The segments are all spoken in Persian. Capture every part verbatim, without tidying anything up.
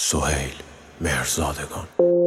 سهیل مهرزادگان.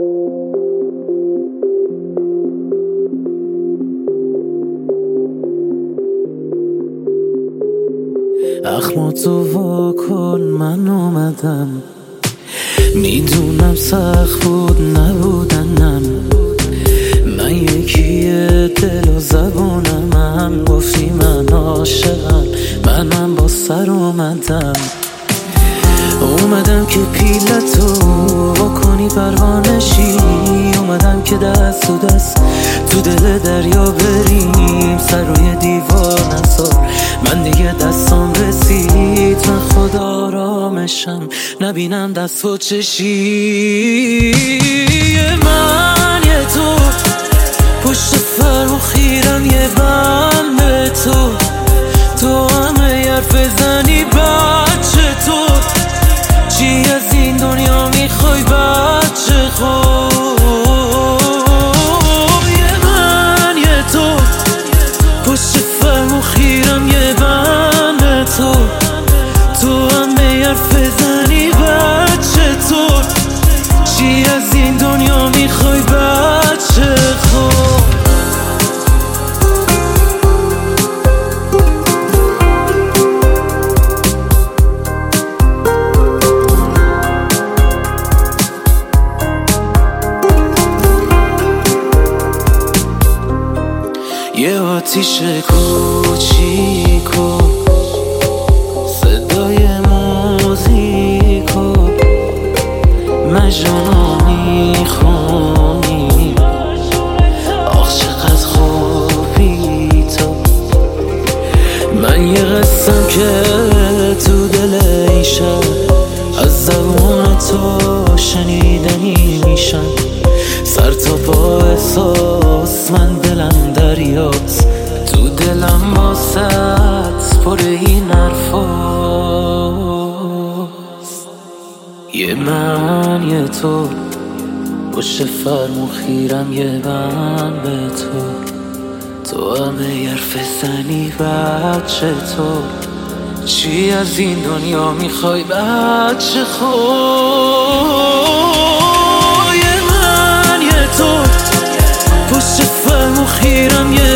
اخماتو واکن من اومدم، میدونم سخت بود نبودنم، من یکیه دل و زبونم، هم گفتی من عاشقم، منم با سر اومدم اومدم که پیلتو واکنی پروانشی، اومدم که دست تو دست تو دل دریا بریم، سر روی دیوار نسار من دیگه دستام رسید، من خدا آرامشم نبینم دست و چشی، من یه تو پشت فرمو خیرم، یه بند به تو تو همه حرف زنی بچه تو، چی از این دنیا میخوای بچه خوب، یه من یه تو پشت فرمو خیرم، یه بند به تو تو همه حرف زنی بچه تو، چی از این دنیا میخوای بچه خوب. یه آتیش کوچیکو صدای موزیکو مجنونو میخونی، آخ چقدر خوبی تو، من یه قصم که تو دل این شب از زبون تو شنیدنی میشن، سر تا پا احساس من دلم دریاست، تو دلم واسط پر این حرفاست، یه من یه تو پشت فرمو خیرم، یه بند به تو تو همه حرف زنی بچه تو، چی از این دنیا میخوای بچه خوب، یه من یه تو پشت فرمو خیرم، یه